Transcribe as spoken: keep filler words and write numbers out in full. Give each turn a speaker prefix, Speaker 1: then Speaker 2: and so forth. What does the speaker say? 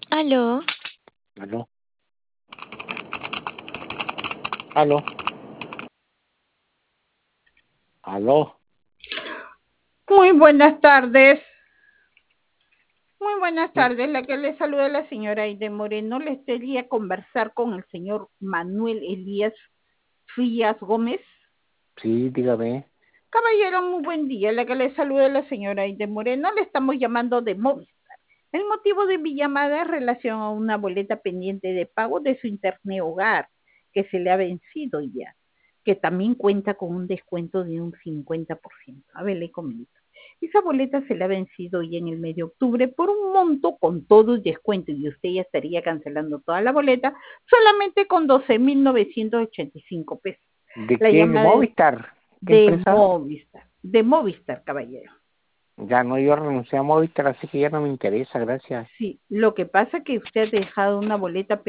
Speaker 1: Aló.
Speaker 2: Aló. Aló. Aló.
Speaker 3: Muy buenas tardes. Muy buenas
Speaker 2: Sí,
Speaker 3: tardes. La que le saluda la señora Aide Moreno. Les quería conversar con el señor Manuel Elías Frías Gómez.
Speaker 2: sí, dígame.
Speaker 3: Caballero, muy buen día. La que le saluda la señora Aide Moreno. Le estamos llamando de Movistar. El motivo de mi llamada es en relación a una boleta pendiente de pago de su internet hogar, que se le ha vencido ya, que también cuenta con un descuento de un cincuenta por ciento. A ver, le comento. Esa boleta se le ha vencido ya en el mes de octubre por un monto con todo el descuento y usted ya estaría cancelando toda la boleta solamente con doce mil novecientos ochenta y cinco pesos.
Speaker 2: ¿De
Speaker 3: La
Speaker 2: qué? ¿De
Speaker 3: llamada es
Speaker 2: Movistar? ¿Qué
Speaker 3: de
Speaker 2: empresa?
Speaker 3: Movistar, de Movistar, caballero.
Speaker 2: Ya no, yo renuncié a Movistar, así que ya no me interesa, gracias.
Speaker 3: Sí, lo que pasa es que usted ha dejado una boleta